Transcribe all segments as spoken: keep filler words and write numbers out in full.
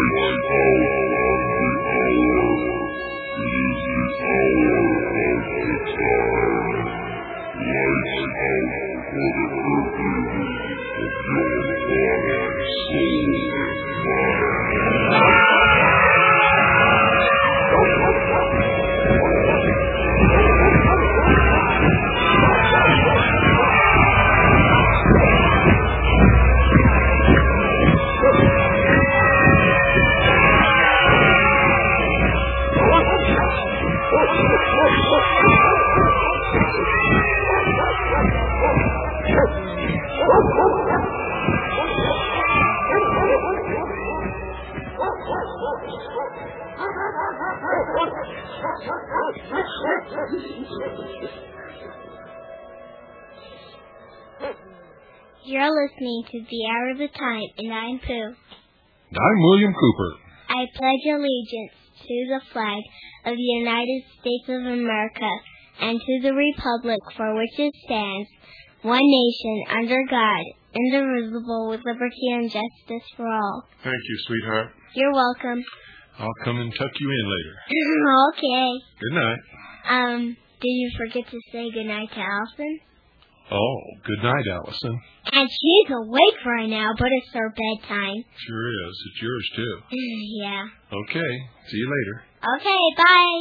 You're listening to The Hour of the Time, and I'm Pooh. I'm William Cooper. I pledge allegiance to the flag of the United States of America and to the republic for which it stands, one nation, under God, indivisible, with liberty and justice for all. Thank you, sweetheart. You're welcome. I'll come and tuck you in later. Okay. Good night. Um, did you forget to say goodnight to Allison? Oh, good night, Allison. And she's awake right now, but it's her bedtime. Sure is. It's yours, too. Yeah. Okay. See you later. Okay, bye.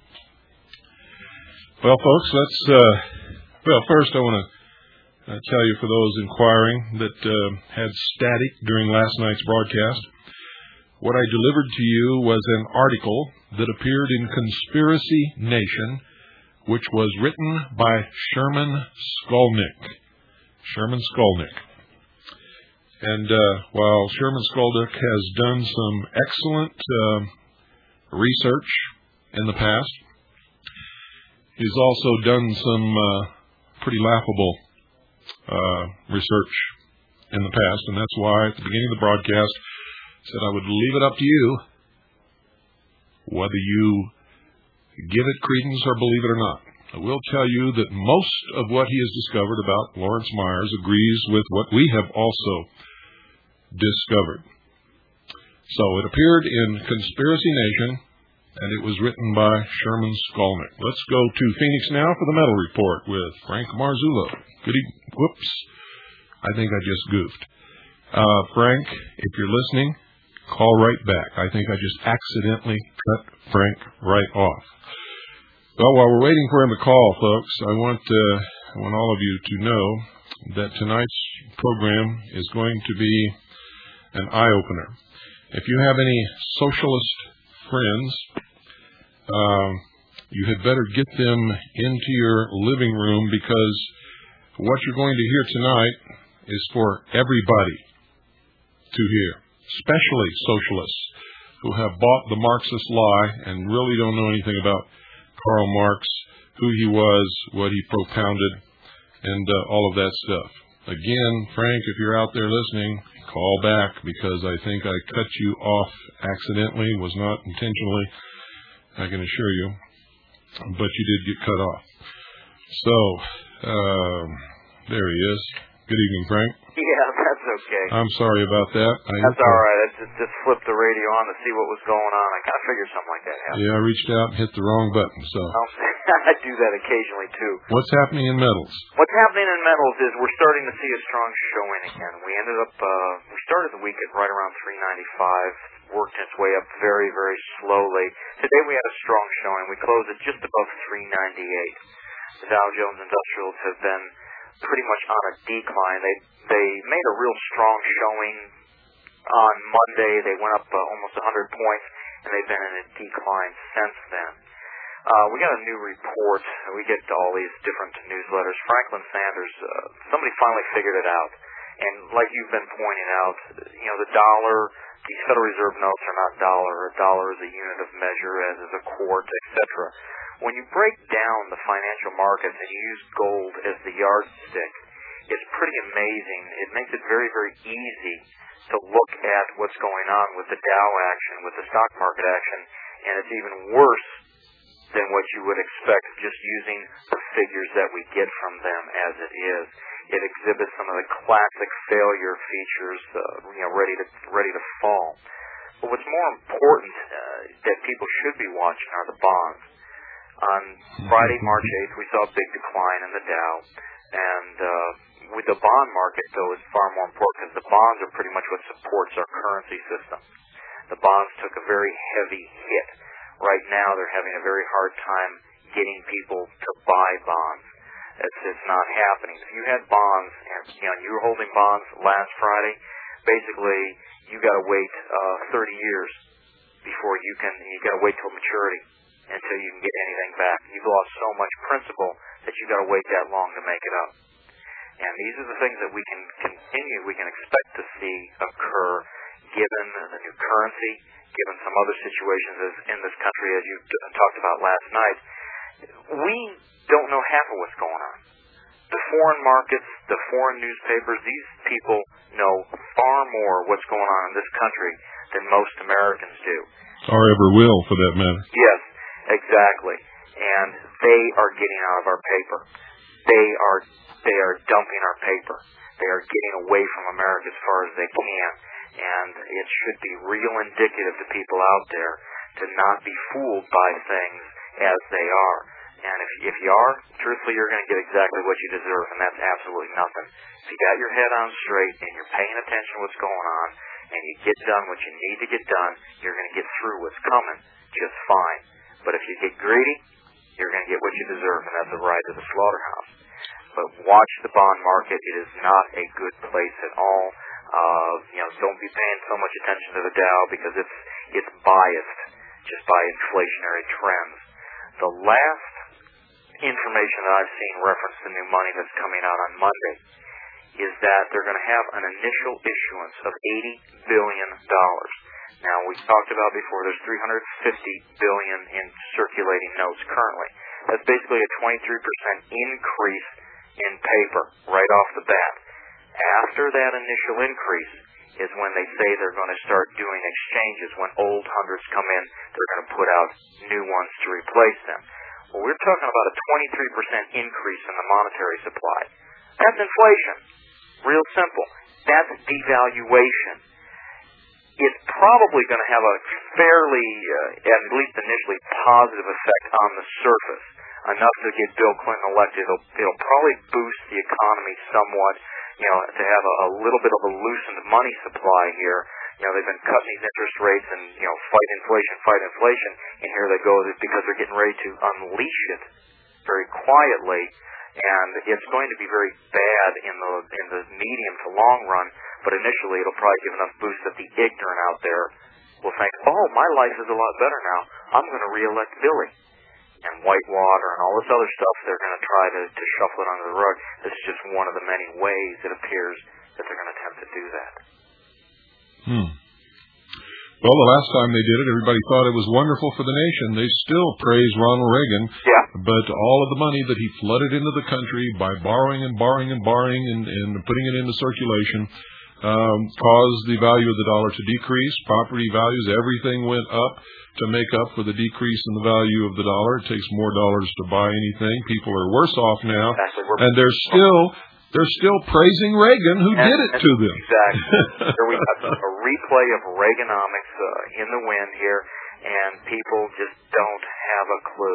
Well, folks, let's, uh, well, first I want to uh, tell you, for those inquiring that uh, had static during last night's broadcast, what I delivered to you was an article that appeared in Conspiracy Nation, which was written by Sherman Skolnick. Sherman Skolnick. And uh, while Sherman Skolnick has done some excellent uh, research in the past, he's also done some uh, pretty laughable uh, research in the past, and that's why at the beginning of the broadcast I said I would leave it up to you whether you give it credence or believe it or not. I will tell you that most of what he has discovered about Lawrence Myers agrees with what we have also discovered. So it appeared in Conspiracy Nation, and it was written by Sherman Skolnick. Let's go to Phoenix now for the Metal Report with Frank Marzullo. Good evening. Whoops. I think I just goofed. Uh, Frank, if you're listening, call right back. I think I just accidentally cut Frank right off. Well, while we're waiting for him to call, folks, I want uh, I want all of you to know that tonight's program is going to be an eye-opener. If you have any socialist friends, uh, you had better get them into your living room, because what you're going to hear tonight is for everybody to hear, especially socialists who have bought the Marxist lie and really don't know anything about Karl Marx, who he was, what he propounded, and uh, all of that stuff. Again, Frank, if you're out there listening, call back, because I think I cut you off accidentally, was not intentionally, I can assure you, but you did get cut off. So, uh, there he is. Good evening, Frank. Yeah, that's okay. I'm sorry about that. I that's all right. I just, just flipped the radio on to see what was going on. I kind of figured something like that happened. Yeah, I reached out and hit the wrong button. So um, I do that occasionally, too. What's happening in metals? What's happening in metals is we're starting to see a strong showing again. We ended up, uh, we started the week at right around three ninety-five, worked its way up very, very slowly. Today we had a strong showing. We closed at just above three ninety-eight. The Dow Jones Industrials have been pretty much on a decline. They they made a real strong showing on Monday. They went up uh, almost one hundred points, and they've been in a decline since then. Uh, we got a new report. We get all these different newsletters. Franklin Sanders, uh, somebody finally figured it out. And like you've been pointing out, you know, the dollar, these Federal Reserve notes are not dollar. A dollar is a unit of measure, as is a quart, et cetera. When you break down the financial markets and you use gold as the yardstick, it's pretty amazing. It makes it very, very easy to look at what's going on with the Dow action, with the stock market action, and it's even worse than what you would expect just using the figures that we get from them as it is. It exhibits some of the classic failure features, uh, you know, ready to ready to fall. But what's more important uh, that people should be watching are the bonds. On Friday, March eighth, we saw a big decline in the Dow. And uh, with the bond market, though, it's far more important because the bonds are pretty much what supports our currency system. The bonds took a very heavy hit. Right now, they're having a very hard time getting people to buy bonds. It's, it's not happening. If you had bonds, and you know, you were holding bonds last Friday, basically, you got to wait uh, thirty years before you can, you got to wait till maturity until you can get anything back. You've lost so much principal that you got to wait that long to make it up. And these are the things that we can continue, we can expect to see occur given the new currency, given some other situations as in this country, as you t- talked about last night. We don't know half of what's going on. The foreign markets, the foreign newspapers, these people know far more what's going on in this country than most Americans do. Or ever will, for that matter. Yes, exactly. And they are getting out of our paper. They are they are dumping our paper. They are getting away from America as far as they can. And it should be real indicative to people out there to not be fooled by things as they are. And if, if you are, truthfully, you're going to get exactly what you deserve, and that's absolutely nothing. If you got your head on straight and you're paying attention to what's going on, and you get done what you need to get done, you're going to get through what's coming just fine. But if you get greedy, you're going to get what you deserve, and that's a ride to the slaughterhouse. But watch the bond market. It is not a good place at all. Uh, you know, don't be paying so much attention to the Dow because it's it's biased just by inflationary trends. The last information that I've seen reference to new money that's coming out on Monday is that they're going to have an initial issuance of eighty billion dollars. Now, we talked about before, there's three hundred fifty billion dollars in circulating notes currently. That's basically a twenty-three percent increase in paper right off the bat. After that initial increase is when they say they're going to start doing exchanges. When old hundreds come in, they're going to put out new ones to replace them. Well, we're talking about a twenty-three percent increase in the monetary supply. That's inflation. Real simple. That's devaluation. It's probably going to have a fairly, uh, at least initially, positive effect on the surface, enough to get Bill Clinton elected. It'll, it'll probably boost the economy somewhat, you know, to have a, a little bit of a loosened money supply here. You know, they've been cutting these interest rates and, you know, fight inflation, fight inflation, and here they go because they're getting ready to unleash it very quietly. And it's going to be very bad in the in the medium to long run, but initially it'll probably give enough boost that the ignorant out there will think, oh, my life is a lot better now. I'm going to reelect Billy. And Whitewater and all this other stuff, they're going to try to, to shuffle it under the rug. This is just one of the many ways it appears that they're going to attempt to do that. Hmm. Well, the last time they did it, everybody thought it was wonderful for the nation. They still praise Ronald Reagan. Yeah. But all of the money that he flooded into the country by borrowing and borrowing and borrowing and, and putting it into circulation um, caused the value of the dollar to decrease. Property values, everything went up to make up for the decrease in the value of the dollar. It takes more dollars to buy anything. People are worse off now. Exactly. And they're still... They're still praising Reagan, who and, did it and to them. Exactly. Here we got a replay of Reaganomics uh, in the wind here, and people just don't have a clue.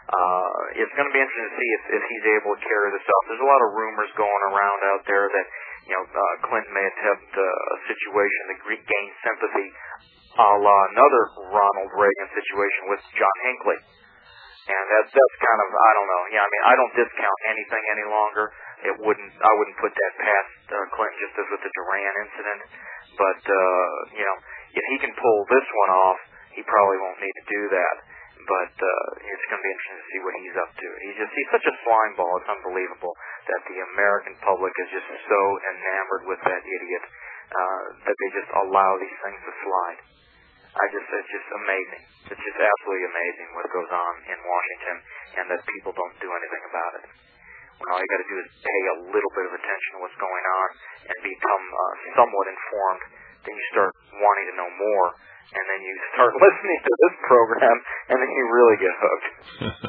Uh, it's going to be interesting to see if, if he's able to carry this off. There's a lot of rumors going around out there that, you know, uh, Clinton may attempt uh, a situation to gain sympathy a la another Ronald Reagan situation with John Hinckley. And that's, that's kind of, I don't know. Yeah, I mean, I don't discount anything any longer. It wouldn't, I wouldn't put that past uh, Clinton just as with the Duran incident. But, uh, you know, if he can pull this one off, he probably won't need to do that. But uh, it's going to be interesting to see what he's up to. He's just, he's such a slime ball. It's unbelievable that the American public is just so enamored with that idiot uh, that they just allow these things to slide. I just, it's just amazing. It's just absolutely amazing what goes on in Washington and that people don't do anything about it. When all you got to do is pay a little bit of attention to what's going on and become uh, somewhat informed, then you start wanting to know more, and then you start listening to this program, and then you really get hooked.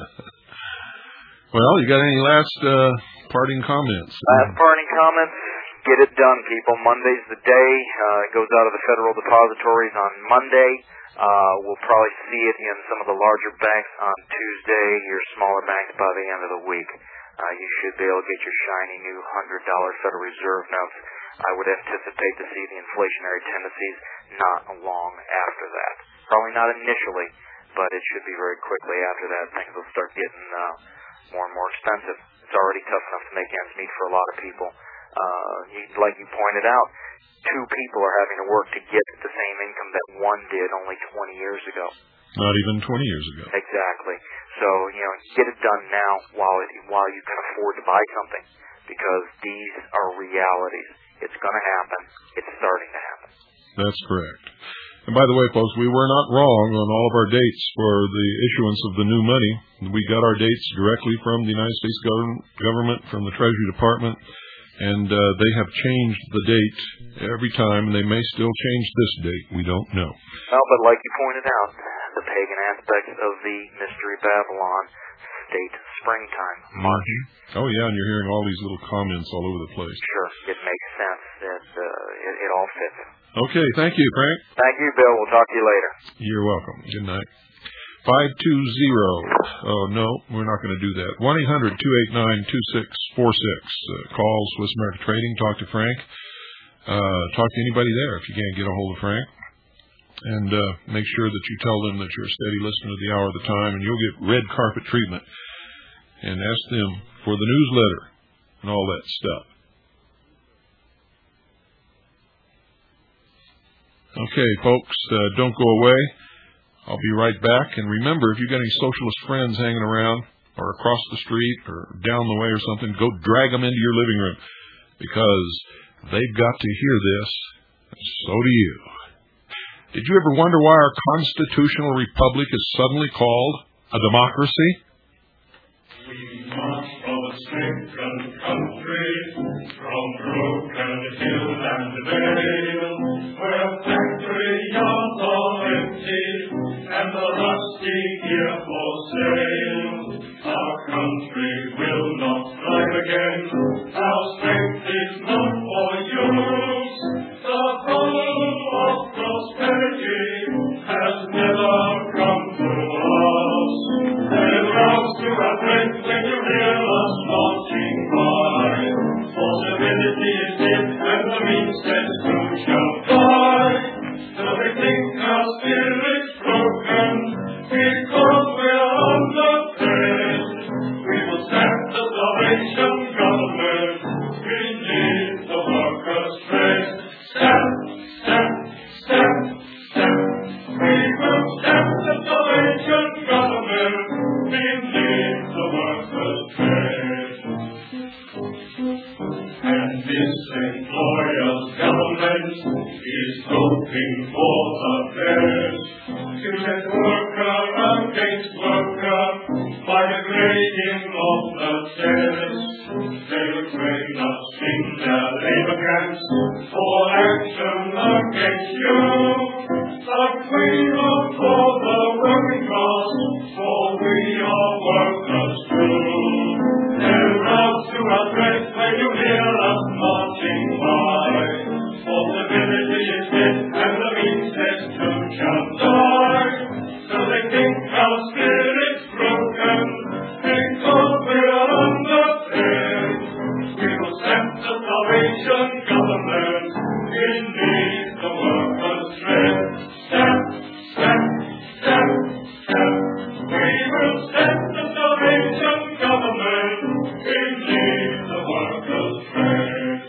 Well, you got any last uh, parting comments? Last parting comments? Get it done, people. Monday's the day. Uh, it goes out of the federal depositories on Monday. Uh, we'll probably see it in some of the larger banks on Tuesday, your smaller banks by the end of the week. Uh, you should be able to get your shiny new one hundred dollar Federal Reserve notes. I would anticipate to see the inflationary tendencies not long after that. Probably not initially, but it should be very quickly after that. Things will start getting uh, more and more expensive. It's already tough enough to make ends meet for a lot of people. Uh, you, like you pointed out, two people are having to work to get the same income that one did only twenty years ago. Not even twenty years ago. Exactly. So, you know, get it done now while it, while you can afford to buy something, because these are realities. It's going to happen. It's starting to happen. That's correct. And by the way, folks, we were not wrong on all of our dates for the issuance of the new money. We got our dates directly from the United States government, from the Treasury Department, and uh, they have changed the date every time, and they may still change this date. We don't know. Well, but like you pointed out, the pagan aspects of the Mystery Babylon state springtime, March. Mm-hmm. Oh, yeah, and you're hearing all these little comments all over the place. Sure, it makes sense. It, uh, it, it all fits. Okay, thank you, Frank. Thank you, Bill. We'll talk to you later. You're welcome. Good night. five two zero. Oh, no, we're not going to do that. one eight hundred two eight nine two six four six. Uh, call Swiss America Trading. Talk to Frank. Uh, talk to anybody there if you can't get a hold of Frank. And uh, make sure that you tell them that you're a steady listener to the Hour of the Time, and you'll get red carpet treatment. And ask them for the newsletter and all that stuff. Okay, folks, uh, don't go away. I'll be right back. And remember, if you've got any socialist friends hanging around or across the street or down the way or something, go drag them into your living room, because they've got to hear this, and so do you. Did you ever wonder why our constitutional republic is suddenly called a democracy? We march from a stricken country, from broken hill and vale, where factory yards are empty, and the rusty gear for sale. Our country will not thrive again, our strength is not for use. The hope of prosperity has never come to us. Then rouse to our breath when you hear us marching by. Possibility is dead, and the means that soon shall die. Till they think our spirit's broken, because we're under threat. We will stand the Salvation Government. We need the workers' stress. Stand, stand, stand, stand. We will stand the Salvation Government. We need the workers' stress. And this employer's government is hoping for the best. To set worker against worker by the grading of the test. They will train us in their labor camps for action against you. But we look for the working class, for we are workers too. Then rouse to our breath when you hear us marching by. Possibility is dead, and the means that soon shall die. So they think our spirit's broken, because we're under threat. We will send the Salvation Government. It needs the workers' strength. Stand, stand, stand, stand. We will send the Salvation Government. It needs the workers' strength.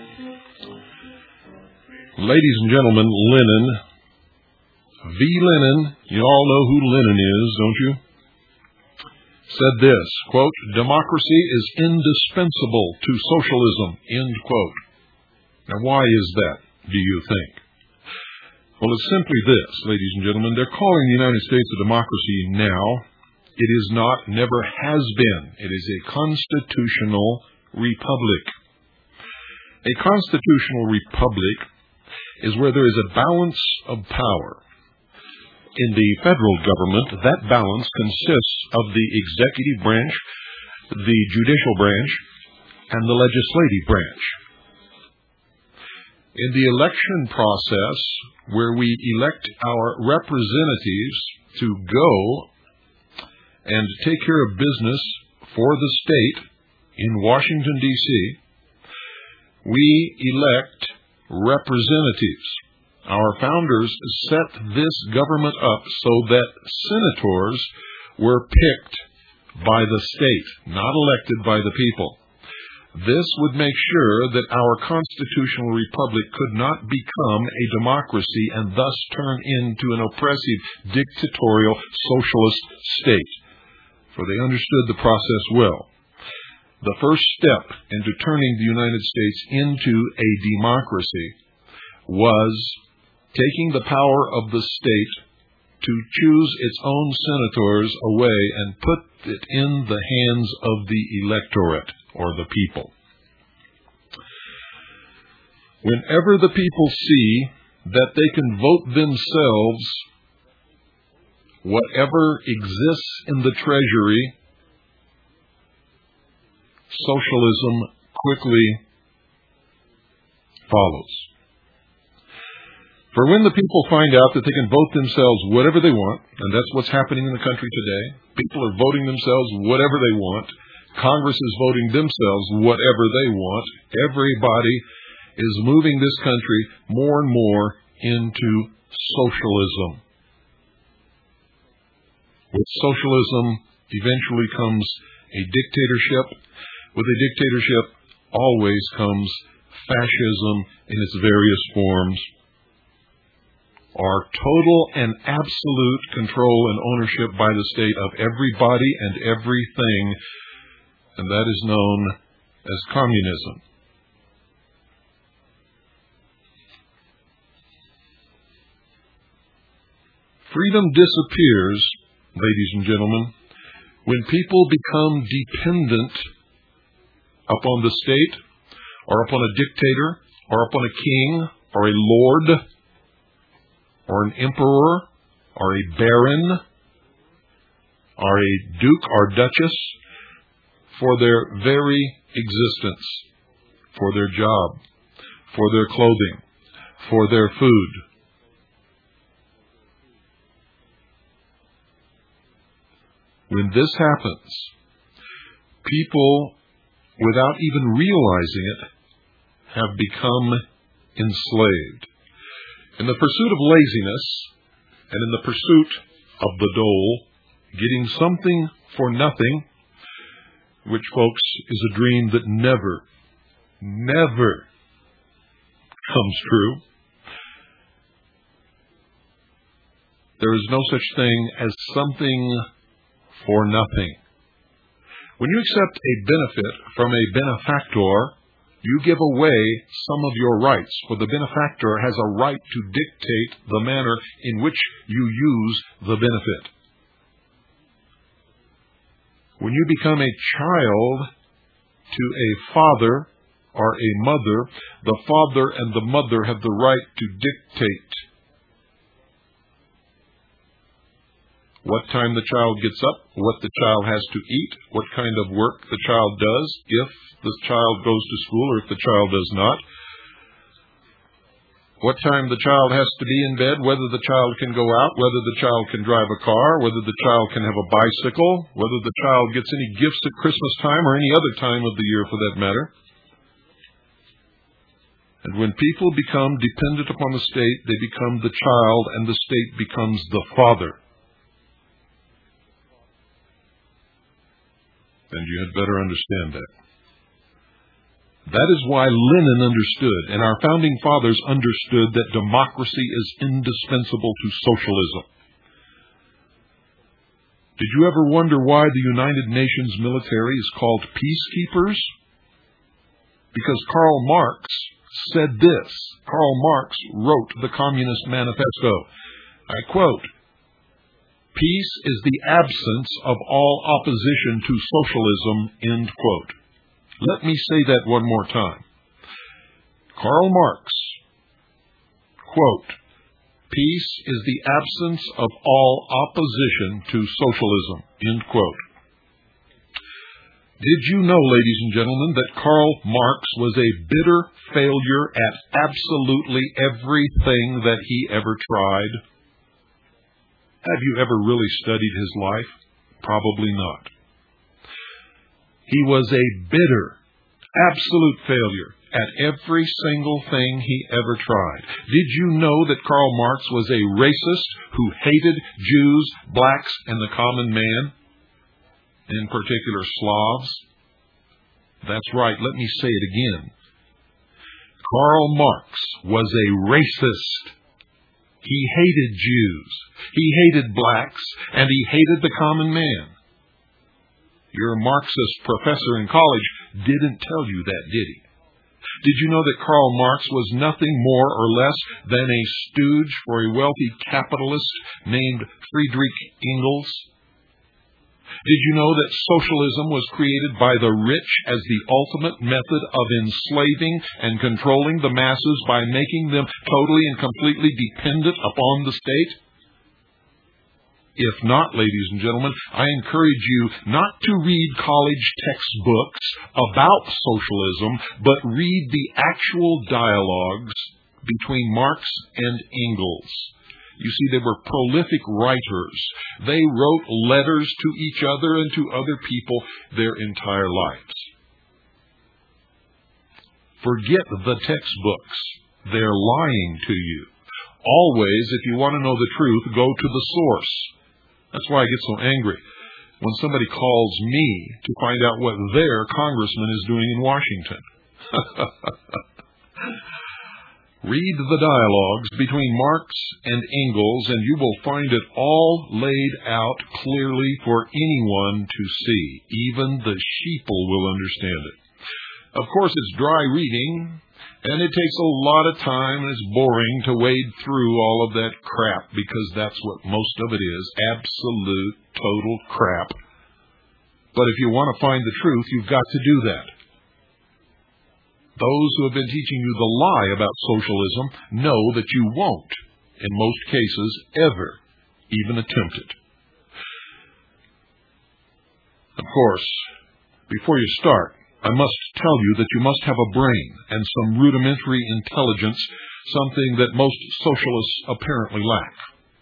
Ladies and gentlemen, Lenin, V. Lenin, you all know who Lenin is, don't you? Said this, quote, democracy is indispensable to socialism, end quote. Now, why is that, do you think? Well, it's simply this, ladies and gentlemen. They're calling the United States a democracy now. It is not, never has been. It is a constitutional republic. A constitutional republic is where there is a balance of power. In the federal government, that balance consists of the executive branch, the judicial branch, and the legislative branch. In the election process, where we elect our representatives to go and take care of business for the state in Washington, D C, we elect representatives. Our founders set this government up so that senators were picked by the state, not elected by the people. This would make sure that our constitutional republic could not become a democracy and thus turn into an oppressive, dictatorial, socialist state. For they understood the process well. The first step into turning the United States into a democracy was taking the power of the state to choose its own senators away and put it in the hands of the electorate, or the people. Whenever the people see that they can vote themselves whatever exists in the treasury, socialism quickly follows. For when the people find out that they can vote themselves whatever they want, and that's what's happening in the country today, people are voting themselves whatever they want, Congress is voting themselves whatever they want, everybody is moving this country more and more into socialism. With socialism eventually comes a dictatorship. With a dictatorship always comes fascism in its various forms, or total and absolute control and ownership by the state of everybody and everything, and that is known as communism. Freedom disappears, ladies and gentlemen, when people become dependent upon the state, or upon a dictator, or upon a king, or a lord, or an emperor, or a baron, or a duke or duchess, for their very existence, for their job, for their clothing, for their food. When this happens, people, without even realizing it, have become enslaved. In the pursuit of laziness, and in the pursuit of the dole, getting something for nothing, which, folks, is a dream that never, never comes true. There is no such thing as something for nothing. When you accept a benefit from a benefactor, you give away some of your rights, for the benefactor has a right to dictate the manner in which you use the benefit. When you become a child to a father or a mother, the father and the mother have the right to dictate what time the child gets up, what the child has to eat, what kind of work the child does, if the child goes to school or if the child does not, what time the child has to be in bed, whether the child can go out, whether the child can drive a car, whether the child can have a bicycle, whether the child gets any gifts at Christmas time or any other time of the year for that matter. And when people become dependent upon the state, they become the child and the state becomes the father. And you had better understand that. That is why Lenin understood, and our founding fathers understood, that democracy is indispensable to socialism. Did you ever wonder why the United Nations military is called peacekeepers? Because Karl Marx said this. Karl Marx wrote the Communist Manifesto. I quote, "Peace is the absence of all opposition to socialism," end quote. Let me say that one more time. Karl Marx, quote, "Peace is the absence of all opposition to socialism," end quote. Did you know, ladies and gentlemen, that Karl Marx was a bitter failure at absolutely everything that he ever tried? Have you ever really studied his life? Probably not. He was a bitter, absolute failure at every single thing he ever tried. Did you know that Karl Marx was a racist who hated Jews, blacks, and the common man? In particular, Slavs? That's right, let me say it again. Karl Marx was a racist. He hated Jews, he hated blacks, and he hated the common man. Your Marxist professor in college didn't tell you that, did he? Did you know that Karl Marx was nothing more or less than a stooge for a wealthy capitalist named Friedrich Engels? Did you know that socialism was created by the rich as the ultimate method of enslaving and controlling the masses by making them totally and completely dependent upon the state? If not, ladies and gentlemen, I encourage you not to read college textbooks about socialism, but read the actual dialogues between Marx and Engels. You see, they were prolific writers. They wrote letters to each other and to other people their entire lives. Forget the textbooks. They're lying to you. Always, if you want to know the truth, go to the source. That's why I get so angry when somebody calls me to find out what their congressman is doing in Washington. Read the dialogues between Marx and Engels, and you will find it all laid out clearly for anyone to see. Even the sheeple will understand it. Of course, it's dry reading, and it takes a lot of time, and it's boring to wade through all of that crap, because that's what most of it is, absolute, total crap. But if you want to find the truth, you've got to do that. Those who have been teaching you the lie about socialism know that you won't, in most cases, ever even attempt it. Of course, before you start, I must tell you that you must have a brain and some rudimentary intelligence, something that most socialists apparently lack.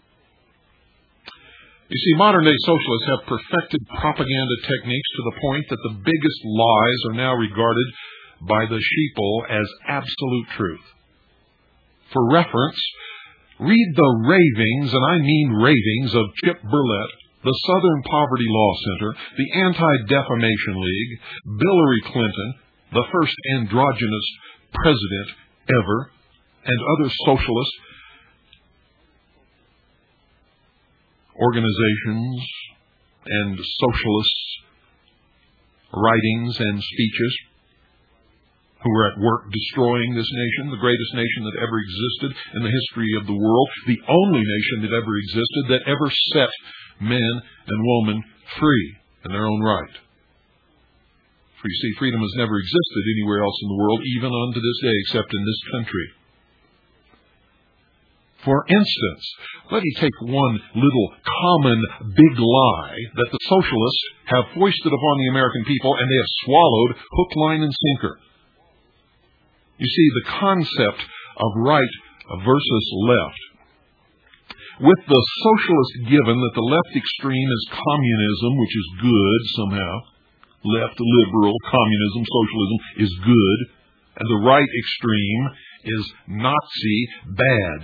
You see, modern-day socialists have perfected propaganda techniques to the point that the biggest lies are now regarded by the sheeple as absolute truth. For reference, read the ravings, and I mean ravings, of Chip Burlett, the Southern Poverty Law Center, the Anti-Defamation League, Hillary Clinton, the first androgynous president ever, and other socialist organizations and socialist writings and speeches, who were at work destroying this nation, the greatest nation that ever existed in the history of the world, the only nation that ever existed that ever set men and women free in their own right. For you see, freedom has never existed anywhere else in the world, even unto this day, except in this country. For instance, let me take one little common big lie that the socialists have foisted upon the American people, and they have swallowed hook, line, and sinker. You see, the concept of right versus left. With the socialist given that the left extreme is communism, which is good somehow, left, liberal, communism, socialism is good, and the right extreme is Nazi, bad.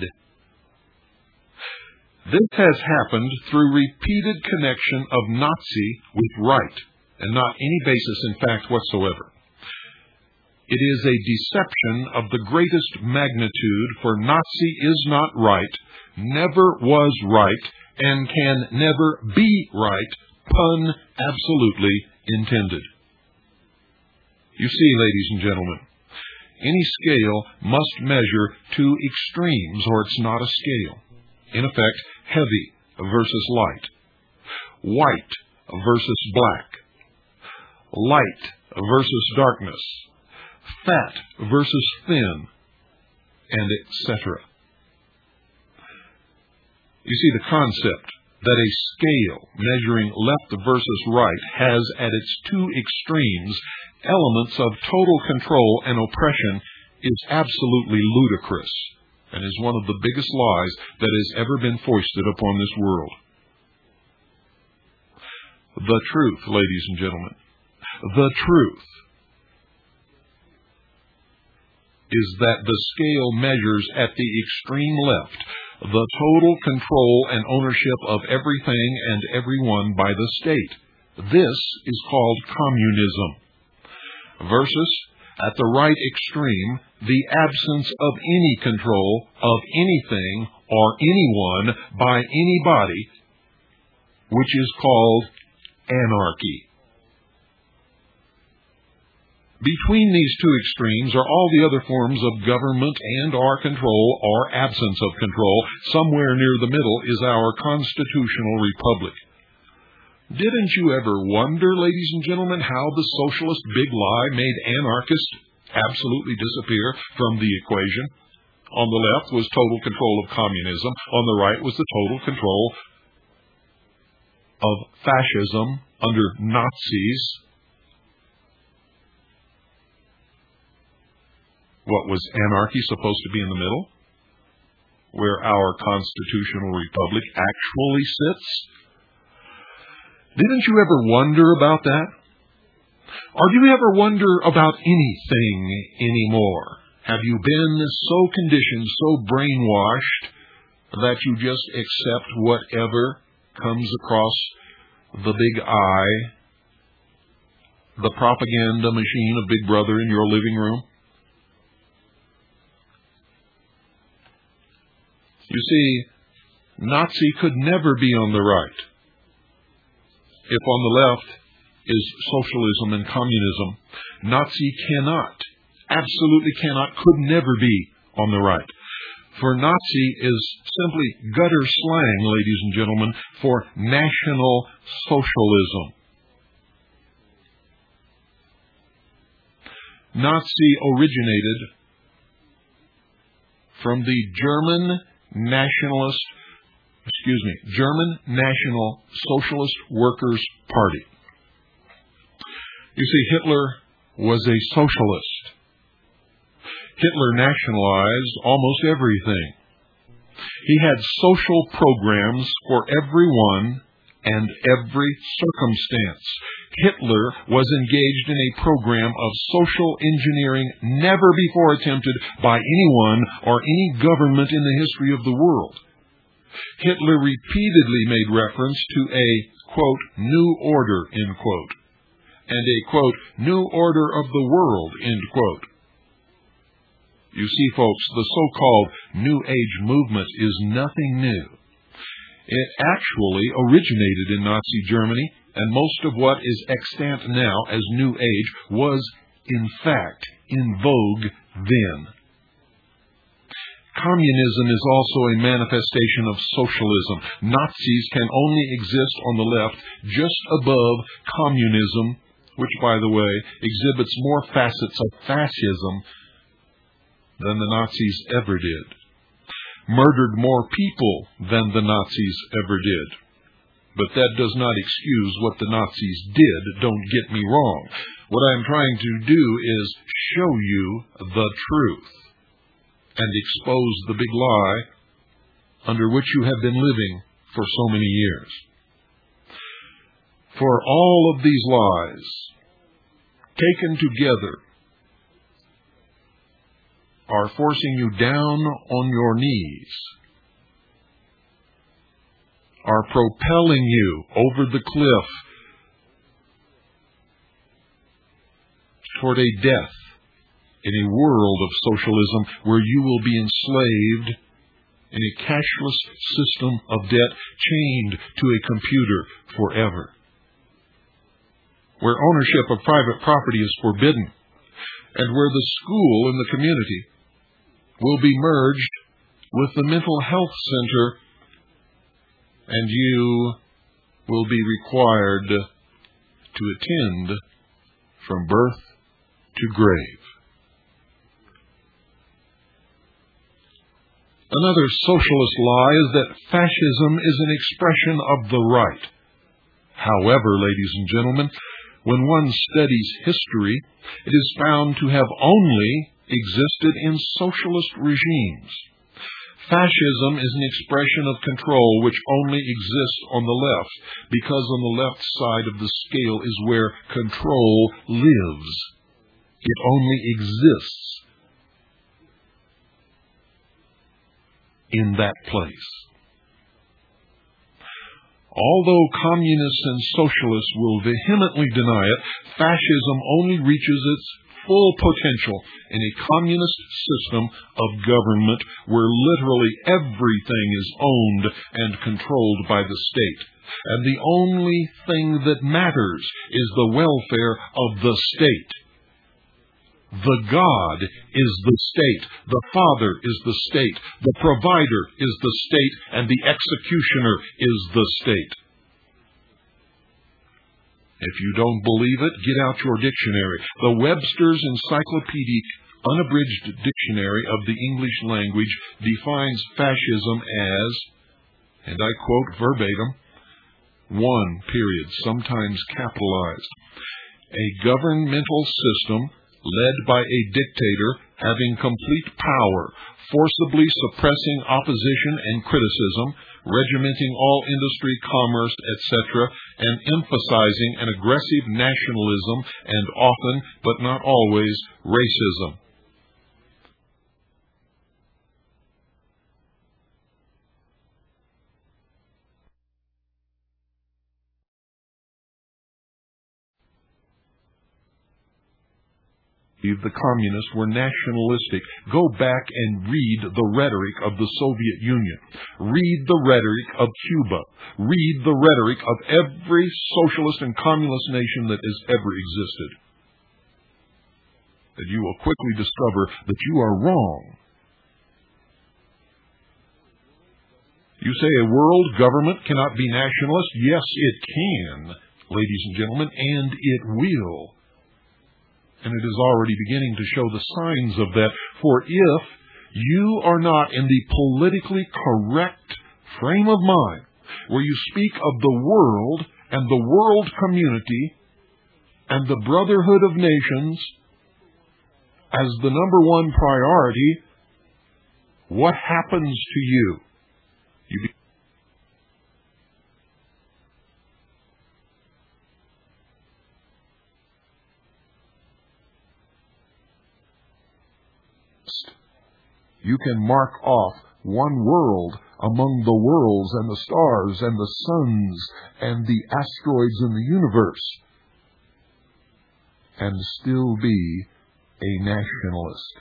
This has happened through repeated connection of Nazi with right, and not any basis in fact whatsoever. It is a deception of the greatest magnitude, for Nazi is not right, never was right, and can never be right, pun absolutely intended. You see, ladies and gentlemen, any scale must measure two extremes, or it's not a scale. In effect, heavy versus light, white versus black, light versus darkness, fat versus thin, and et cetera. You see, the concept that a scale measuring left versus right has at its two extremes elements of total control and oppression is absolutely ludicrous, and is one of the biggest lies that has ever been foisted upon this world. The truth, ladies and gentlemen, the truth is that the scale measures at the extreme left the total control and ownership of everything and everyone by the state. This is called communism. Versus, at the right extreme, the absence of any control of anything or anyone by anybody, which is called anarchy. Between these two extremes are all the other forms of government and or control or absence of control. Somewhere near the middle is our constitutional republic. Didn't you ever wonder, ladies and gentlemen, how the socialist big lie made anarchists absolutely disappear from the equation? On the left was total control of communism. On the right was the total control of fascism under Nazis. What was anarchy supposed to be in the middle? Where our constitutional republic actually sits? Didn't you ever wonder about that? Or do you ever wonder about anything anymore? Have you been so conditioned, so brainwashed, that you just accept whatever comes across the big eye, the propaganda machine of Big Brother in your living room? You see, Nazi could never be on the right. If on the left is socialism and communism, Nazi cannot, absolutely cannot, could never be on the right. For Nazi is simply gutter slang, ladies and gentlemen, for National Socialism. Nazi originated from the German Nationalist, excuse me, German National Socialist Workers' Party. You see, Hitler was a socialist. Hitler nationalized almost everything. He had social programs for everyone and every circumstance. Hitler was engaged in a program of social engineering never before attempted by anyone or any government in the history of the world. Hitler repeatedly made reference to a, quote, new order, end quote, and a, quote, new order of the world, end quote. You see, folks, the so-called New Age movement is nothing new. It actually originated in Nazi Germany, and most of what is extant now as New Age was, in fact, in vogue then. Communism is also a manifestation of socialism. Nazis can only exist on the left just above communism, which, by the way, exhibits more facets of fascism than the Nazis ever did. Murdered more people than the Nazis ever did. But that does not excuse what the Nazis did, don't get me wrong. What I'm trying to do is show you the truth and expose the big lie under which you have been living for so many years. For all of these lies, taken together, are forcing you down on your knees, are propelling you over the cliff toward a death in a world of socialism where you will be enslaved in a cashless system of debt, chained to a computer forever, where ownership of private property is forbidden, and where the school and the community will be merged with the mental health center, and you will be required to attend from birth to grave. Another socialist lie is that fascism is an expression of the right. However, ladies and gentlemen, when one studies history, it is found to have only existed in socialist regimes. Fascism is an expression of control which only exists on the left, because on the left side of the scale is where control lives. It only exists in that place. Although communists and socialists will vehemently deny it, fascism only reaches its full potential in a communist system of government where literally everything is owned and controlled by the state. And the only thing that matters is the welfare of the state. The God is the state, the Father is the state, the provider is the state, and the executioner is the state. If you don't believe it, get out your dictionary. The Webster's Encyclopedic Unabridged Dictionary of the English Language defines fascism as, and I quote verbatim, one, period, sometimes capitalized, a governmental system led by a dictator having complete power, forcibly suppressing opposition and criticism, regimenting all industry, commerce, et cetera, and emphasizing an aggressive nationalism and often, but not always, racism. The communists were nationalistic. Go back and read the rhetoric of the Soviet Union. Read the rhetoric of Cuba. Read the rhetoric of every socialist and communist nation that has ever existed. And you will quickly discover that you are wrong. You say a world government cannot be nationalist? Yes, it can, ladies and gentlemen, and it will. And it is already beginning to show the signs of that. For if you are not in the politically correct frame of mind, where you speak of the world and the world community and the brotherhood of nations as the number one priority, what happens to you? You be You can mark off one world among the worlds and the stars and the suns and the asteroids in the universe and still be a nationalist.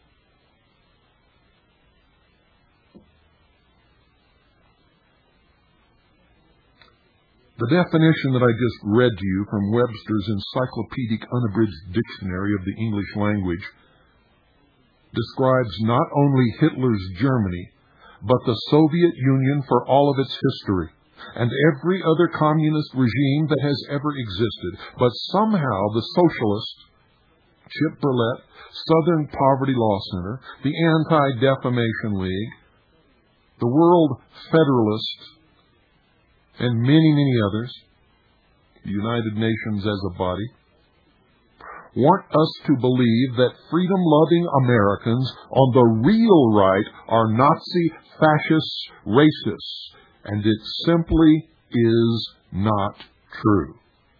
The definition that I just read to you from Webster's Encyclopedic Unabridged Dictionary of the English Language describes not only Hitler's Germany, but the Soviet Union for all of its history, and every other communist regime that has ever existed. But somehow the socialists, Chip Berlet, Southern Poverty Law Center, the Anti-Defamation League, the World Federalists, and many, many others, the United Nations as a body, want us to believe that freedom-loving Americans on the real right are Nazi, fascists, racists, and it simply is not true.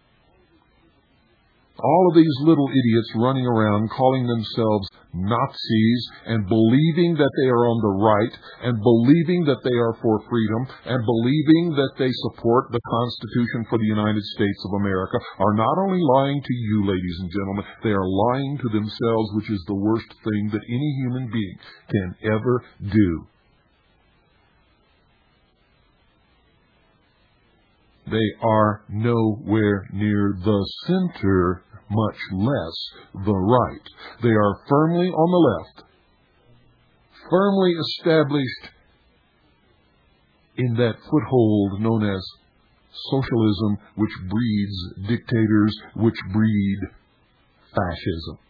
All of these little idiots running around calling themselves Nazis and believing that they are on the right and believing that they are for freedom and believing that they support the Constitution for the United States of America are not only lying to you, ladies and gentlemen, they are lying to themselves, which is the worst thing that any human being can ever do. They are nowhere near the center, much less the right. They are firmly on the left, firmly established in that foothold known as socialism, which breeds dictators, which breed fascism.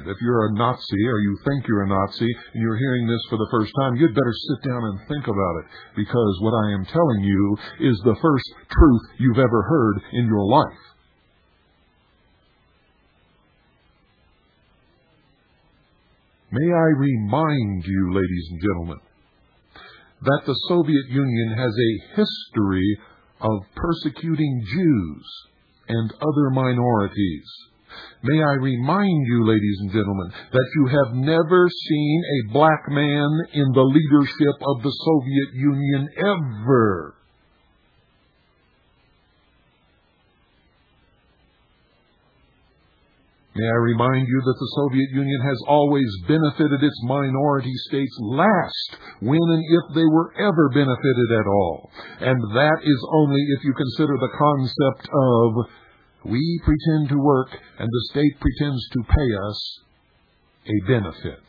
understand. If you're a Nazi or you think you're a Nazi and you're hearing this for the first time, you'd better sit down and think about it, because what I am telling you is the first truth you've ever heard in your life. May I remind you, ladies and gentlemen, that the Soviet Union has a history of persecuting Jews and other minorities. May I remind you, ladies and gentlemen, that you have never seen a black man in the leadership of the Soviet Union ever. May I remind you that the Soviet Union has always benefited its minority states last, when and if they were ever benefited at all. And that is only if you consider the concept of we pretend to work and the state pretends to pay us a benefit.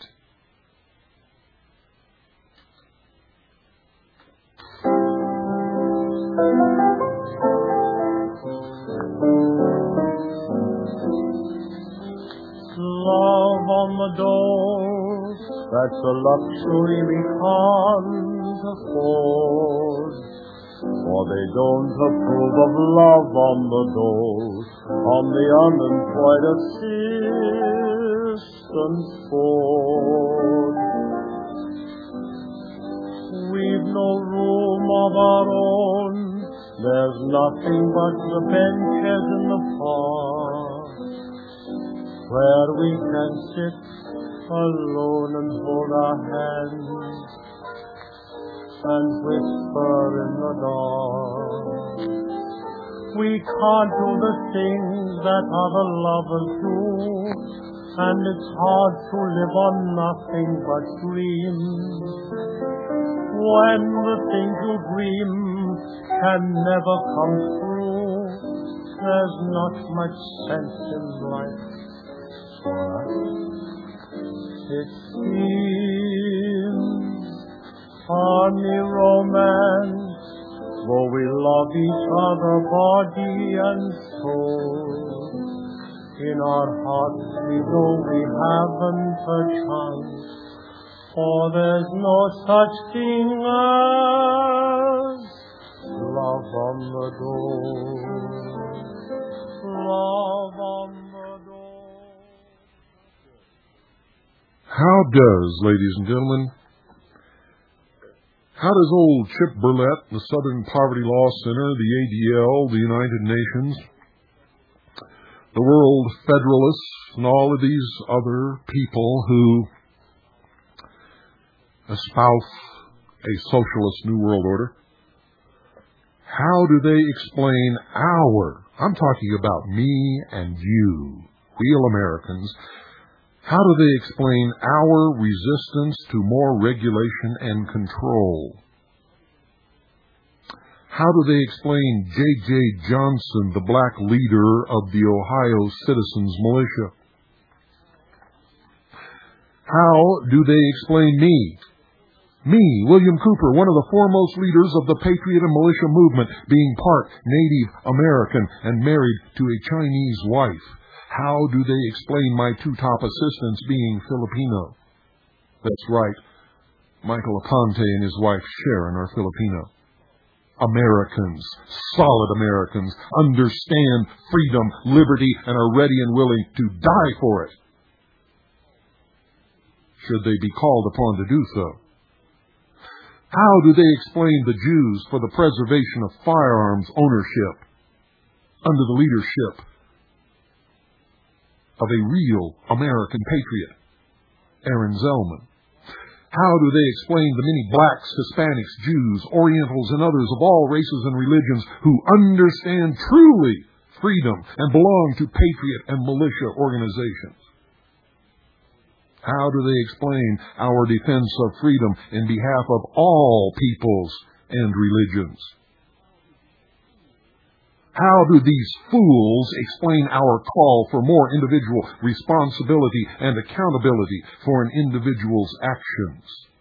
Love on the door, that's a luxury we can't afford. For they don't approve of love on the door, on the unemployed assistance board. We've no room of our own, there's nothing but the benches in the park, where we can sit alone and hold our hands and whisper in the dark. We can't do the things that other lovers do, and it's hard to live on nothing but dreams. When the things you dream can never come true, there's not much sense in life. It seems funny romance, though we love each other body and soul. In our hearts we know we haven't a chance, for there's no such thing as love on the door. Love on the door. How does, ladies and gentlemen, how does old Chip Burlett, the Southern Poverty Law Center, the A D L, the United Nations, the World Federalists, and all of these other people who espouse a socialist New World Order, how do they explain our, I'm talking about me and you, real Americans, how do they explain our resistance to more regulation and control? How do they explain J J Johnson, the black leader of the Ohio Citizens Militia? How do they explain me? Me, William Cooper, one of the foremost leaders of the Patriot and Militia movement, being part Native American and married to a Chinese wife. How do they explain my two top assistants being Filipino? That's right. Michael Aponte and his wife Sharon are Filipino. Americans, solid Americans, understand freedom, liberty, and are ready and willing to die for it, should they be called upon to do so. How do they explain the Jews for the preservation of firearms ownership under the leadership of a real American patriot, Aaron Zellman? How do they explain the many blacks, Hispanics, Jews, Orientals, and others of all races and religions who understand truly freedom and belong to patriot and militia organizations? How do they explain our defense of freedom in behalf of all peoples and religions? How do these fools explain our call for more individual responsibility and accountability for an individual's actions?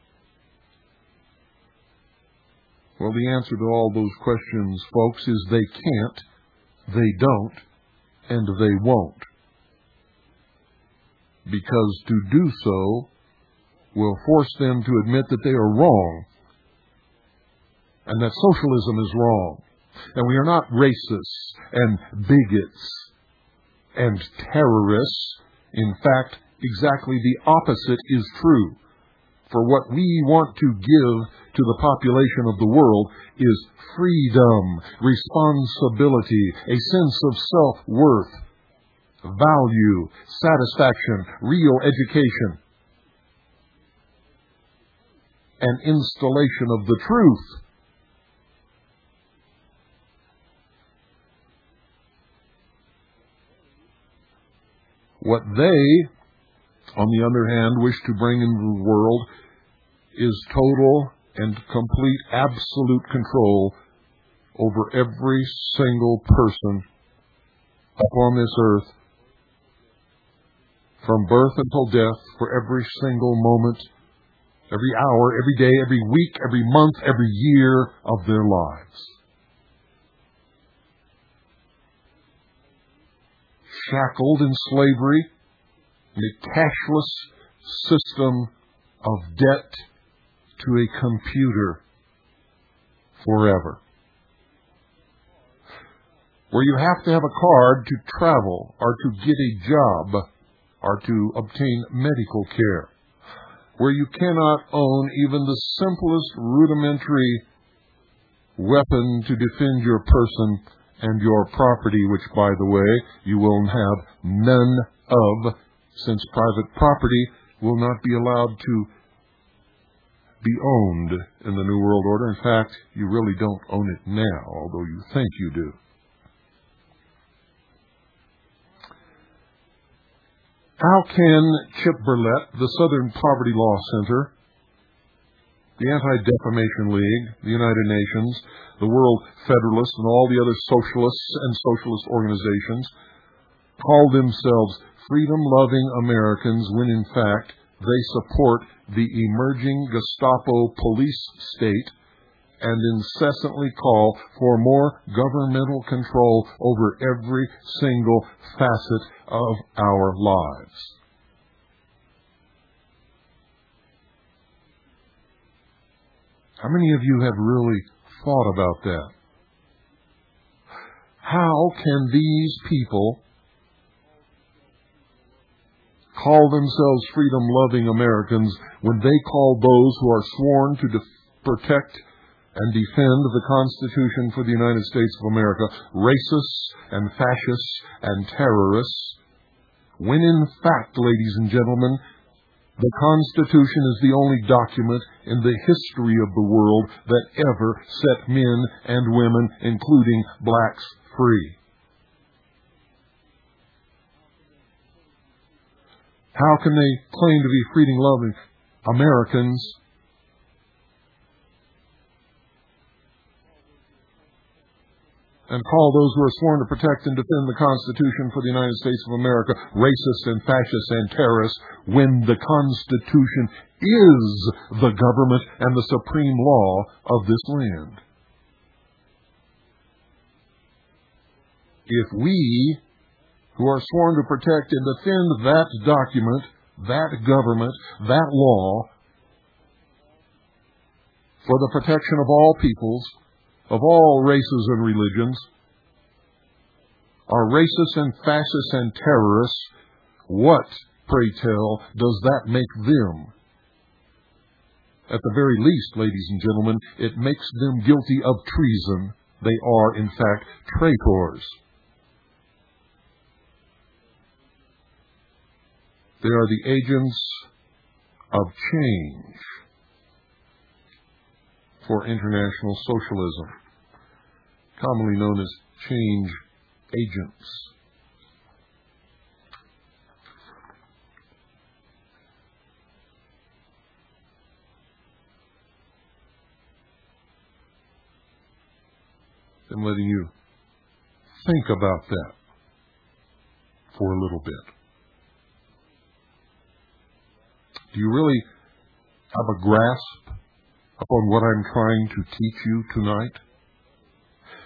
Well, the answer to all those questions, folks, is they can't, they don't, and they won't. because to do so will force them to admit that they are wrong and that socialism is wrong. And we are not racists and bigots and terrorists. In fact, exactly the opposite is true. For what we want to give to the population of the world is freedom, responsibility, a sense of self-worth, value, satisfaction, real education, and installation of the truth. What they, on the other hand, wish to bring into the world is total and complete absolute control over every single person upon this earth, from birth until death, for every single moment, every hour, every day, every week, every month, every year of their lives. Shackled in slavery, in a cashless system of debt to a computer forever, where you have to have a card to travel or to get a job or to obtain medical care, where you cannot own even the simplest rudimentary weapon to defend your person and your property, which, by the way, you will have none of, since private property will not be allowed to be owned in the New World Order. In fact, you really don't own it now, although you think you do. How can Chip Berlet, the Southern Poverty Law Center, the Anti-Defamation League, the United Nations, the World Federalists, and all the other socialists and socialist organizations call themselves freedom-loving Americans when, in fact, they support the emerging Gestapo police state and incessantly call for more governmental control over every single facet of our lives? How many of you have really thought about that? How can these people call themselves freedom-loving Americans when they call those who are sworn to def- protect and defend the Constitution for the United States of America racists and fascists and terrorists, when in fact, ladies and gentlemen, the Constitution is the only document in the history of the world that ever set men and women, including blacks, free? How can they claim to be freedom-loving Americans and call those who are sworn to protect and defend the Constitution for the United States of America racists and fascists and terrorists when the Constitution is the government and the supreme law of this land? If we, who are sworn to protect and defend that document, that government, that law, for the protection of all peoples, of all races and religions, are racists and fascists and terrorists, what, pray tell, does that make them? At the very least, ladies and gentlemen, it makes them guilty of treason. They are, in fact, traitors. They are the agents of change for international socialism, commonly known as change agents. I'm letting you think about that for a little bit. Do you really have a grasp upon what I'm trying to teach you tonight?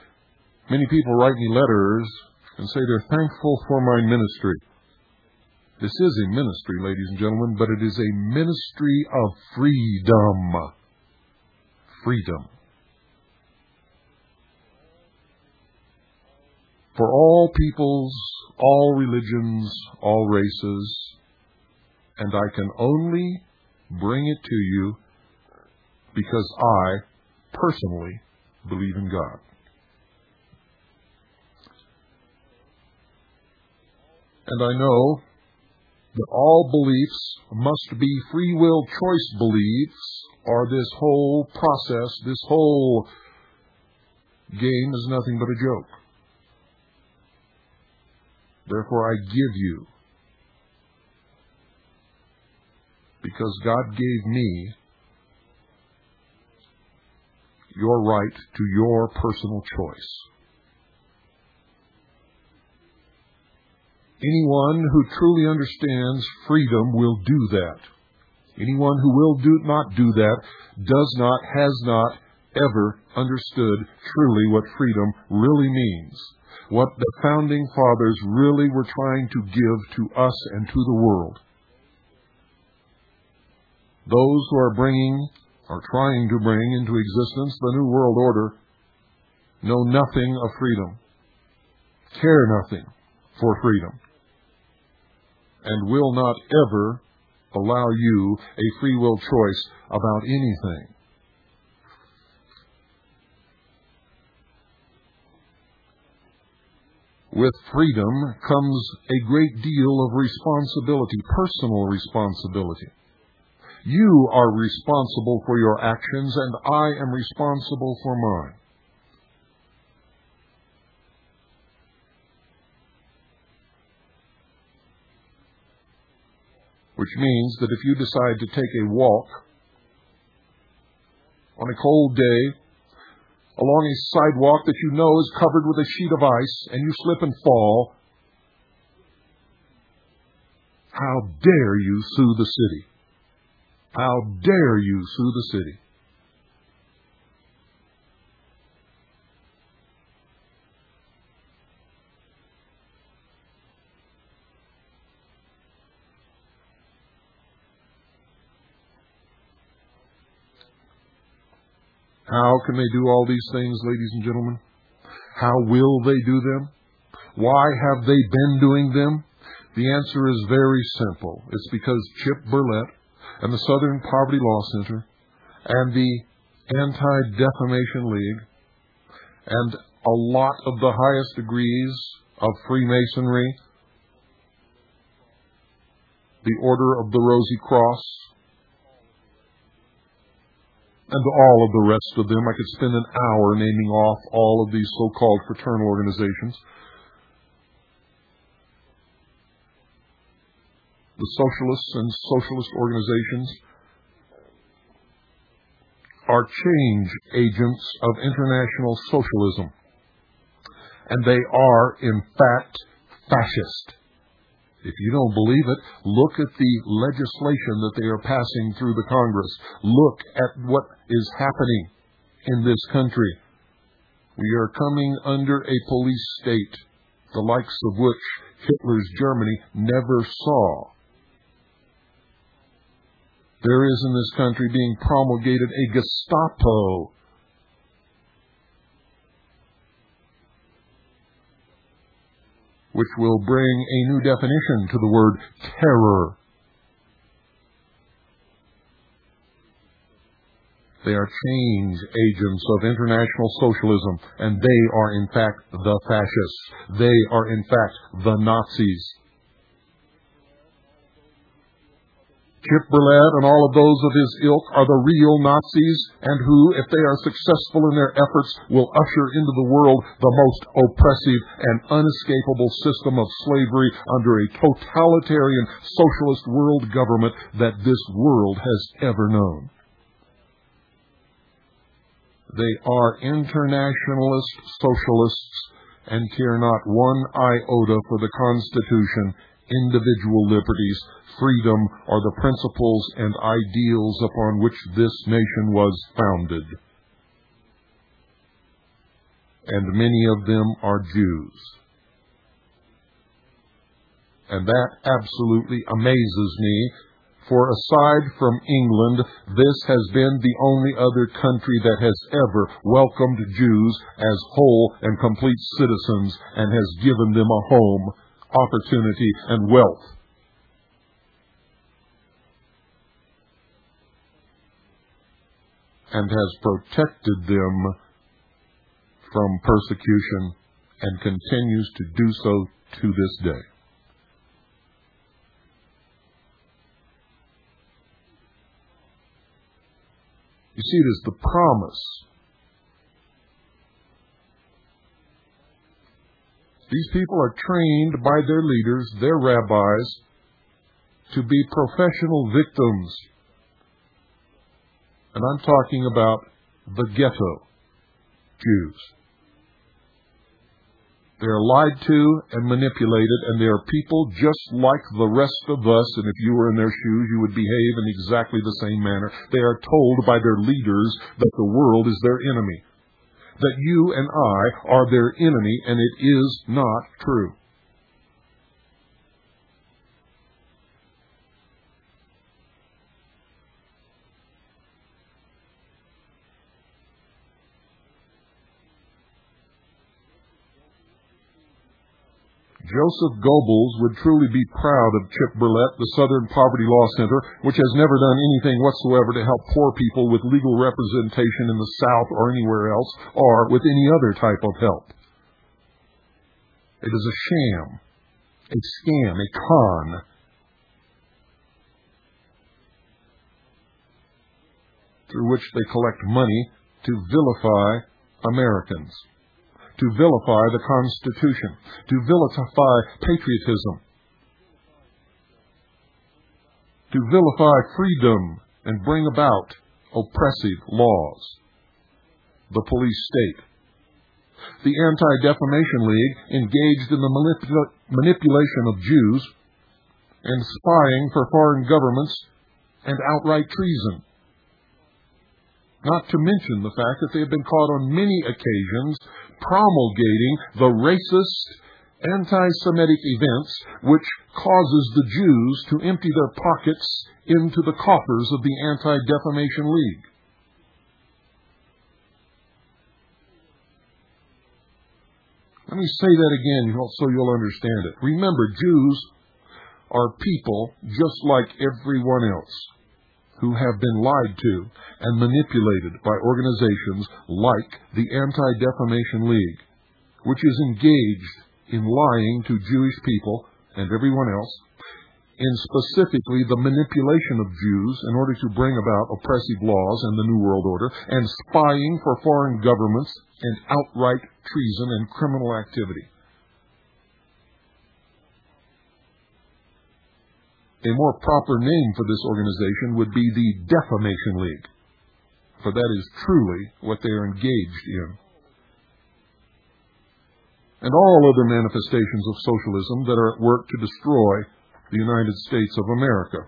Many people write me letters and say they're thankful for my ministry This is a ministry, ladies and gentlemen, but it is a ministry of freedom. Freedom. For all peoples, all religions, all races, and I can only bring it to you because I personally believe in God. And I know that all beliefs must be free will choice beliefs, or this whole process, this whole game is nothing but a joke. Therefore I give you, because God gave me your right to your personal choice. Anyone who truly understands freedom will do that. Anyone who will do not do that does not, has not ever understood truly what freedom really means. What the founding fathers really were trying to give to us and to the world. Those who are bringing, or trying to bring into existence the New World Order know nothing of freedom, care nothing for freedom, and will not ever allow you a free will choice about anything. With freedom comes a great deal of responsibility, personal responsibility. You are responsible for your actions, and I am responsible for mine. Which means that if you decide to take a walk on a cold day along a sidewalk that you know is covered with a sheet of ice, and you slip and fall, how dare you sue the city? How dare you sue the city? How can they do all these things, ladies and gentlemen? How will they do them? Why have they been doing them? The answer is very simple. It's because Chip Burlett and the Southern Poverty Law Center and the Anti-Defamation League and a lot of the highest degrees of Freemasonry, the Order of the Rosy Cross, and all of the rest of them. I could spend an hour naming off all of these so-called fraternal organizations. The socialists and socialist organizations are change agents of international socialism. And they are, in fact, fascist. If you don't believe it, look at the legislation that they are passing through the Congress. Look at what is happening in this country. We are coming under a police state, the likes of which Hitler's Germany never saw. There is in this country being promulgated a Gestapo. Which will bring a new definition to the word terror. They are change agents of international socialism, and they are in fact the fascists. They are in fact the Nazis. Chip Burlett and all of those of his ilk are the real Nazis, and who, if they are successful in their efforts, will usher into the world the most oppressive and unescapable system of slavery under a totalitarian socialist world government that this world has ever known. They are internationalist socialists and care not one iota for the Constitution, individual liberties, freedom, or the principles and ideals upon which this nation was founded. And many of them are Jews. And that absolutely amazes me, for aside from England, this has been the only other country that has ever welcomed Jews as whole and complete citizens and has given them a home, opportunity, and wealth. And has protected them from persecution and continues to do so to this day. You see, it is the promise. These people are trained by their leaders, their rabbis, to be professional victims. And I'm talking about the ghetto Jews. They're lied to and manipulated, and they are people just like the rest of us, and if you were in their shoes, you would behave in exactly the same manner. They are told by their leaders that the world is their enemy, that you and I are their enemy, and it is not true. Joseph Goebbels would truly be proud of Chip Berlet, the Southern Poverty Law Center, which has never done anything whatsoever to help poor people with legal representation in the South or anywhere else, or with any other type of help. It is a sham, a scam, a con. Through which they collect money to vilify Americans, to vilify the Constitution, to vilify patriotism, to vilify freedom and bring about oppressive laws. The police state. The Anti-Defamation League engaged in the manipula- manipulation of Jews and spying for foreign governments and outright treason. Not to mention the fact that they have been caught on many occasions promulgating the racist, anti-Semitic events which causes the Jews to empty their pockets into the coffers of the Anti-Defamation League. Let me say that again so you'll understand it. Remember, Jews are people just like everyone else who have been lied to and manipulated by organizations like the Anti-Defamation League, which is engaged in lying to Jewish people and everyone else, in specifically the manipulation of Jews in order to bring about oppressive laws and the New World Order, and spying for foreign governments and outright treason and criminal activity. A more proper name for this organization would be the Defamation League, for that is truly what they are engaged in. And all other manifestations of socialism that are at work to destroy the United States of America.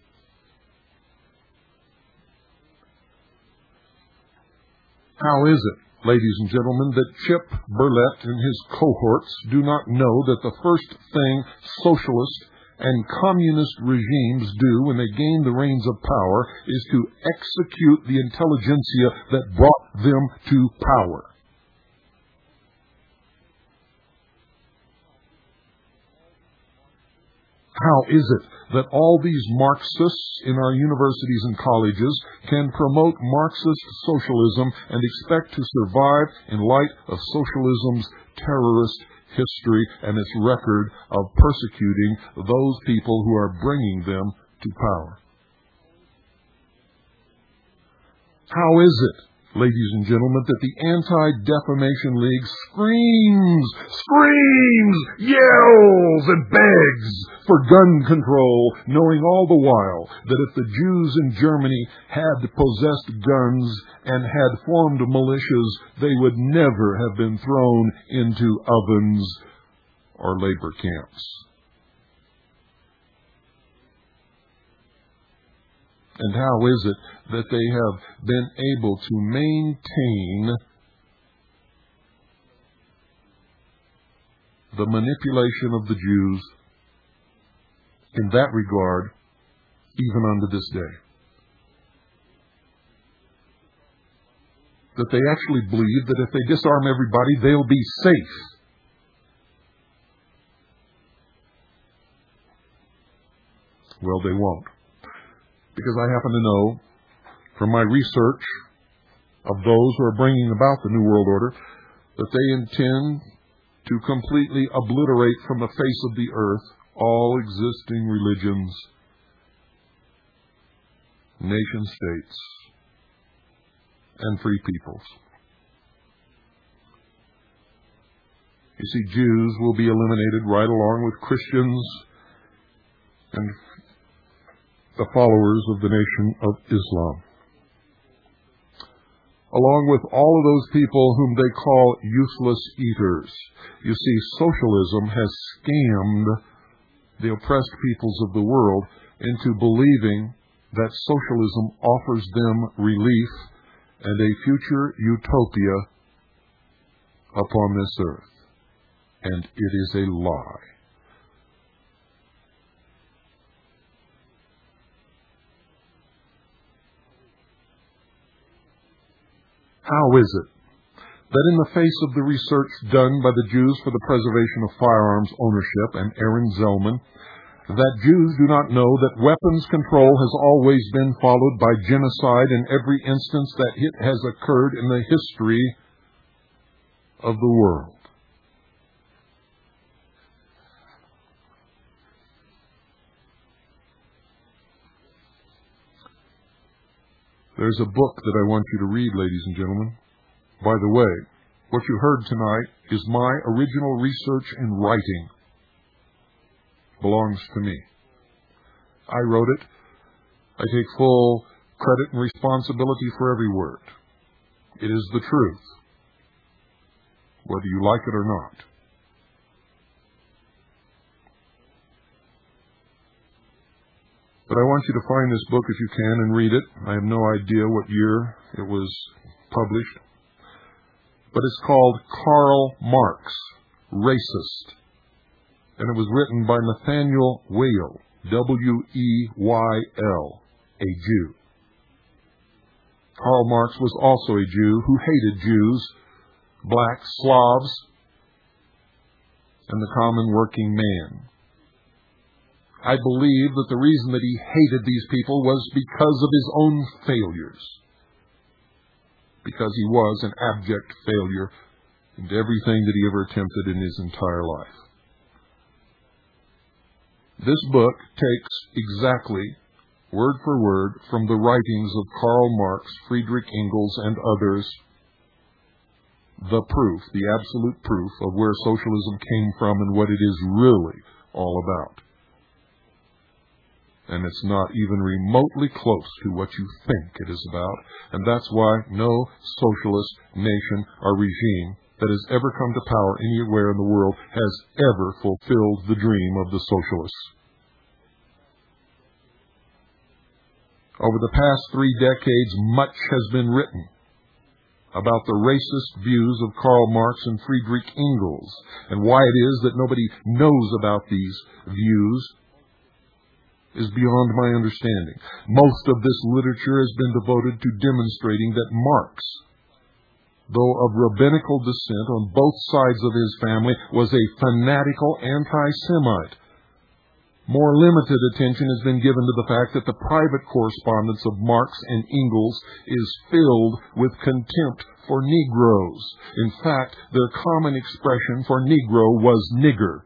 How is it, ladies and gentlemen, that Chip Berlet and his cohorts do not know that the first thing socialist and communist regimes do when they gain the reins of power is to execute the intelligentsia that brought them to power? How is it that all these Marxists in our universities and colleges can promote Marxist socialism and expect to survive in light of socialism's terrorist history and its record of persecuting those people who are bringing them to power? How is it, ladies and gentlemen, that the Anti-Defamation League screams, screams, yells, and begs for gun control, knowing all the while that if the Jews in Germany had possessed guns and had formed militias, they would never have been thrown into ovens or labor camps? And how is it that they have been able to maintain the manipulation of the Jews in that regard, even unto this day. That they actually believe that if they disarm everybody, they'll be safe. Well, they won't. Because I happen to know from my research of those who are bringing about the New World Order that they intend to completely obliterate from the face of the earth all existing religions, nation states, and free peoples. You see, Jews will be eliminated right along with Christians and the followers of the nation of Islam, along with all of those people whom they call useless eaters. You see, socialism has scammed the oppressed peoples of the world into believing that socialism offers them relief and a future utopia upon this earth. And it is a lie. How is it that in the face of the research done by the Jews for the preservation of firearms ownership and Aaron Zellman, that Jews do not know that weapons control has always been followed by genocide in every instance that it has occurred in the history of the world? There's a book that I want you to read, ladies and gentlemen. By the way, what you heard tonight is my original research and writing. Belongs to me. I wrote it. I take full credit and responsibility for every word. It is the truth, whether you like it or not. But I want you to find this book if you can and read it. I have no idea what year it was published. But it's called Karl Marx, Racist. And it was written by Nathaniel Weil, W E Y L, a Jew. Karl Marx was also a Jew who hated Jews, blacks, Slavs, and the common working man. I believe that the reason that he hated these people was because of his own failures. Because he was an abject failure in everything that he ever attempted in his entire life. This book takes exactly, word for word, from the writings of Karl Marx, Friedrich Engels, and others, the proof, the absolute proof of where socialism came from and what it is really all about. And it's not even remotely close to what you think it is about. And that's why no socialist nation or regime that has ever come to power anywhere in the world has ever fulfilled the dream of the socialists. Over the past three decades, much has been written about the racist views of Karl Marx and Friedrich Engels, and why it is that nobody knows about these views is beyond my understanding. Most of this literature has been devoted to demonstrating that Marx, though of rabbinical descent on both sides of his family, was a fanatical anti-Semite. More limited attention has been given to the fact that the private correspondence of Marx and Engels is filled with contempt for Negroes. In fact, their common expression for Negro was nigger.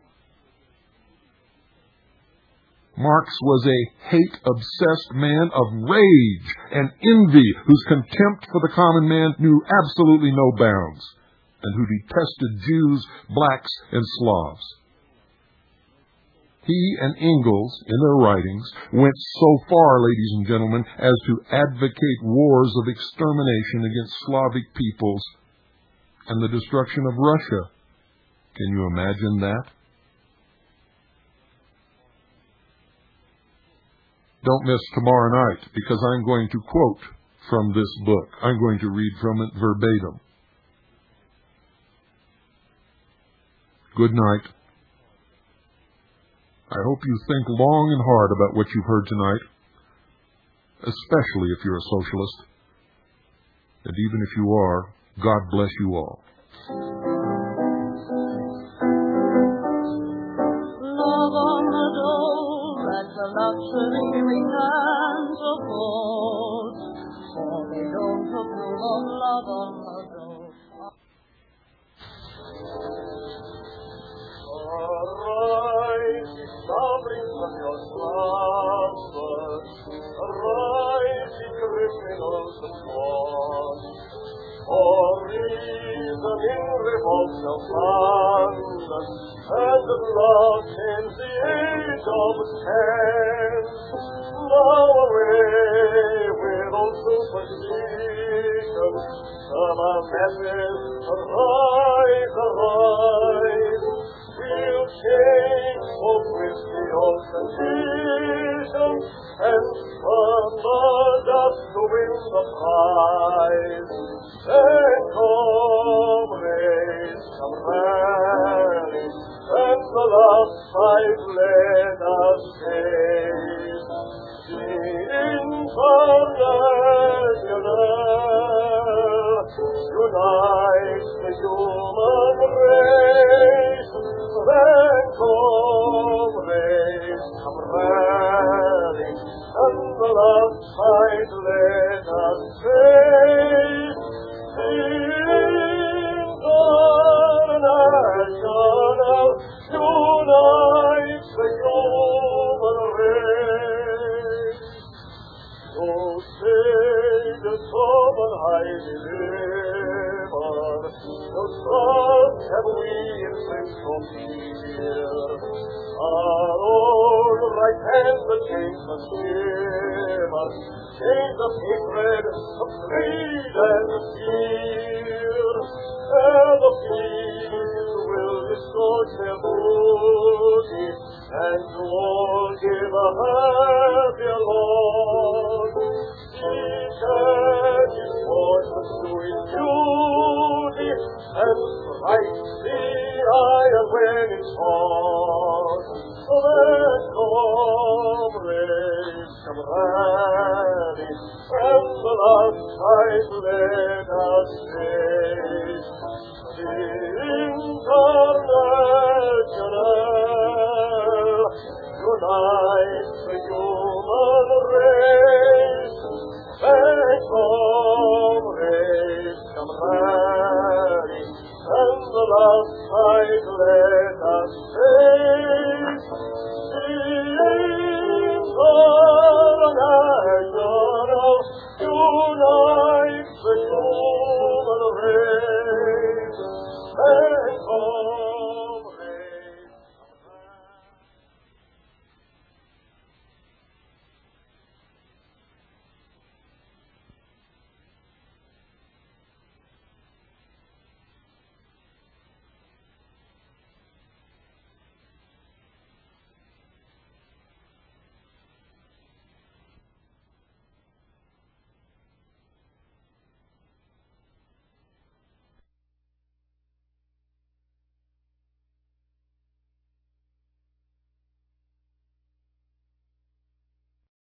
Marx was a hate-obsessed man of rage and envy, whose contempt for the common man knew absolutely no bounds, and who detested Jews, blacks, and Slavs. He and Engels, in their writings, went so far, ladies and gentlemen, as to advocate wars of extermination against Slavic peoples and the destruction of Russia. Can you imagine that? Don't miss tomorrow night, because I'm going to quote from this book. I'm going to read from it verbatim. Good night. I hope you think long and hard about what you've heard tonight, especially if you're a socialist. And even if you are, God bless you all. Love on the dole, that's a luxury we can't afford, for they don't approve of love on the dole. Arise, ye sovereigns of your slumbers, arise, ye criminals of God, for reason in revolt shall stand, and love ends the age of chance. Now away with all superstition, some are messes, arise, arise. We'll change hope with the old tradition, and from the dust to win the prize. And comrades, come rally, and the love fight let us taste. The International unites the human race. Then comrades, come rally, and the love fight let us taste. The International unites the human race. So say the sovereign high deliver, no trust have we in flinch or fear. Our own right hand the chains must shiver, chains of hatred, of greed and of fear. And the peace will restore their booty, and to all give a happier Lord. Each and his fortune to his duty, and strikes the iron when it's hot. Then comrades, come rally, and the last fight let us taste. The International unites the human race. And comrades, come rally, and the last fight let us taste.